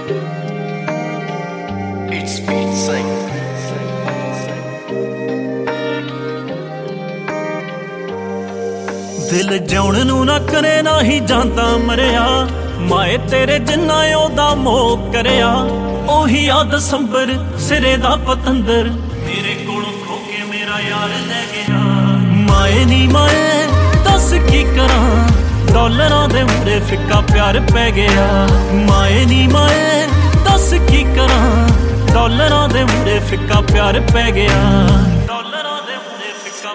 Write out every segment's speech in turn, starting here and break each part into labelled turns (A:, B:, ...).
A: It's Beat Sing.
B: ਦਿਲ ਜਿਉਣ ਨੂੰ ਨਾ ਕਰੇ ਨਾ ਹੀ ਜਾਂਦਾ ਮਰਿਆ, ਮਾਏ ਤੇਰੇ ਜਿੰਨਾ ਉਹਦਾ ਮੋਹ ਕਰਿਆ। ਉਹੀ ਆ ਦਸੰਬਰ ਸਿਰੇ ਦਾ ਪਤੰਦਰ, ਮੇਰੇ ਕੋਲੋਂ ਖੋ ਕੇ ਮੇਰਾ ਯਾਰ ਲੈ ਗਿਆ। ਮਾਏ ਨੀ ਮਾਏ ਦੱਸ ਕੀ ਕਰਾਂ, ਡਾਲਰਾਂ ਦੇ ਮੂਹਰੇ ਫਿੱਕਾ ਪਿਆਰ ਪੈ ਗਿਆ। ਮਾਏ ਨੀ ਮਾਏ ਦੱਸ ਕੀ ਕਰਾਂ, ਡਾਲਰਾਂ ਦੇ ਮੂਹਰੇ ਫਿੱਕਾ ਪਿਆਰ ਪੈ ਗਿਆ। ਡਾਲਰਾਂ ਦੇ ਮੂਹਰੇ ਫਿੱਕਾ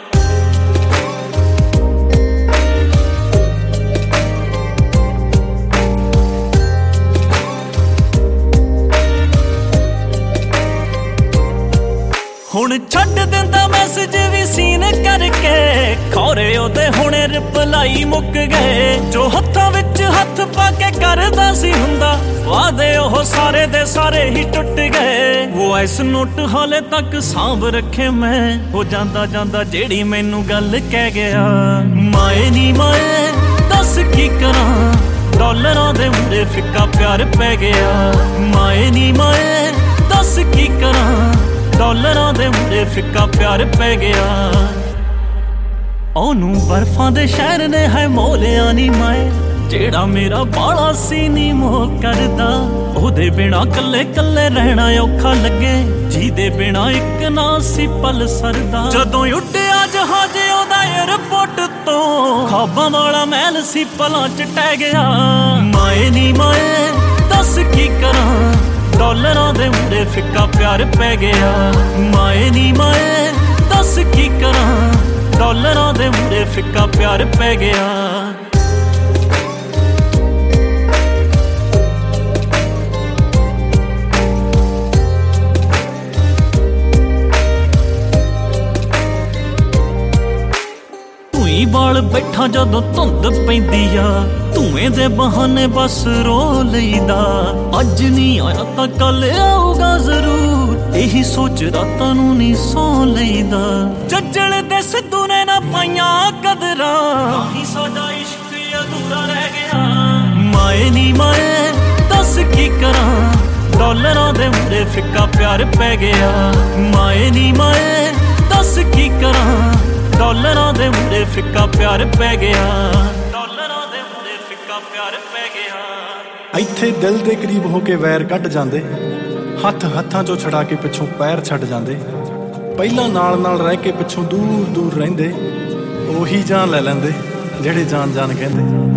B: ਹੁਣ ਛੱਡ ਦਿੰਦਾ ਮੈਸੇਜ ਵੀ ਸੀਨ ਕਰਕੇ, ਖੌਰੇ ਉਹਦੇ ਹੁਣੇ ਰਿਪਲਾਈ ਮੁੱਕ ਗਏ। ਜੋ ਹੱਥਾਂ ਵਿੱਚ ਹੱਥ ਪਾ ਕੇ ਕਰਦਾ ਸੀ ਹੁੰਦਾ, ਵਾਦੇ ਉਹ ਸਾਰੇ ਦੇ ਸਾਰੇ ਹੀ ਟੁੱਟ ਗਏ। ਉਹ ਇਸ ਨੋਟ ਹਾਲੇ ਤੱਕ ਸਾਂਭ ਰੱਖੇ ਮੈਂ, ਹੋ ਜਾਂਦਾ ਜਾਂਦਾ ਜਿਹੜੀ ਮੈਨੂੰ ਗੱਲ ਕਹਿ ਗਿਆ। ਮਾਏ ਨੀ ਮਾਏ ਦੱਸ ਕੀ ਕਰਾਂ, ਡਾਲਰਾਂ ਦੇ ਮੂਹਰੇ ਫਿੱਕਾ ਪਿਆਰ ਪੈ ਗਿਆ। ਮਾਏ ਨੀ ਮਾਏ ਦੱਸ ਕੀ ਕਰਾਂ, ਡਾਲਰਾਂ ਦੇ ਮੂਹਰੇ ਫਿੱਕਾ ਪਿਆਰ ਪੈ ਗਿਆ। ਉਹਨੂੰ ਬਰਫਾਂ ਦੇ ਸ਼ਹਿਰ ਨੇ ਹੈ ਮੋਲਿਆ ਨੀ ਮਾਏ, ਜਿਹੜਾ ਮੇਰਾ ਬਾਲਾ ਸੀ ਨੀ ਮੋਹ ਕਰਦਾ। ਉਹਦੇ ਬਿਨਾ ਕੱਲੇ ਕੱਲੇ ਰਹਿਣਾ ਔਖਾ ਲੱਗੇ, ਜਿਹਦੇ ਬਿਨਾ ਇੱਕ ਨਾ ਸੀ ਪਲ ਸਰਦਾ। ਜਦੋਂ ਉੱਡਿਆ ਜਹਾਜ਼ ਉਹਦਾ ਏਅਰਪੋਰਟ ਤੋਂ, ਖਾਬਾਂ ਵਾਲਾ ਮਹਿਲ ਸੀ ਪਲਾਂ ਚ ਟਹਿ ਗਿਆ। ਮਾਏ ਨੀ ਮਾਏ ਦੱਸ ਕੀ ਕਰਾਂ, ਡਾਲਰਾਂ ਦੇ ਮੂਹਰੇ ਫਿੱਕਾ ਪਿਆਰ ਪੈ ਗਿਆ। ਮਾਏ ਨੀ ਮਾਏ ਦੱਸ ਕੀ ਕਰਾਂ, ਡਾਲਰਾਂ ਦੇ ਮੂਹਰੇ ਫਿੱਕਾ ਪਿਆਰ ਪੈ ਗਿਆ। ਧੂਈ ਬਾਲ ਬੈਠਾ ਜਦੋਂ ਧੁੰਦ ਪੈਂਦੀ ਆ, ਧੂਏ ਦੇ ਬਹਾਨੇ ਬਸ ਰੋ ਲਈਦਾ। ਅੱਜ ਨਹੀਂ ਆਇਆ ਤਾਂ ਕੱਲ ਆਊਗਾ ਜ਼ਰੂਰ, ਇਹੀ ਸੋਚ ਰਾਤਾਂ ਨੂੰ ਨਹੀਂ ਸੌ ਲਈਦਾ। ਜੱਜਲ ਦੇ ਸਿੱਧੂ ਨੇ ਨਾ ਪਾਈਆਂ ਕਦਰਾਂ, ਹੀ ਸਾਡਾ ਇਸ਼ਕ ਅਧੂਰਾ ਰਹਿ ਗਿਆ। ਮਾਏ ਨੀ ਮਾਏ ਦੱਸ ਕੀ ਕਰਾਂ, ਡਾਲਰਾਂ ਦੇ ਮੂਹਰੇ ਫਿੱਕਾ ਪਿਆਰ ਪੈ ਗਿਆ। ਮਾਏ ਨੀ ਮਾਏ ਦੱਸ ਕੀ ਕਰਾਂ, ਡਾਲਰਾਂ ਦੇ ਮੂਹਰੇ ਫਿੱਕਾ ਪਿਆਰ ਪੈ ਗਿਆ। ਡਾਲਰਾਂ ਦੇ ਮੂਹਰੇ ਫਿੱਕਾ ਪਿਆਰ ਪੈ ਗਿਆ।
C: ਇੱਥੇ ਦਿਲ ਦੇ ਕਰੀਬ ਹੋ ਕੇ ਵੈਰ ਕੱਢ ਜਾਂਦੇ, ਹੱਥ ਹੱਥਾਂ ਚੋਂ ਛੜਾ ਕੇ ਪਿੱਛੋਂ ਪੈਰ ਛੱਡ ਜਾਂਦੇ। ਪਹਿਲਾਂ ਨਾਲ ਨਾਲ ਰਹਿ ਕੇ ਪਿੱਛੋਂ ਦੂਰ ਦੂਰ ਰਹਿੰਦੇ, ਉਹੀ ਜਾਨ ਲੈ ਲੈਂਦੇ ਜਿਹੜੇ ਜਾਨ ਜਾਨ ਕਹਿੰਦੇ।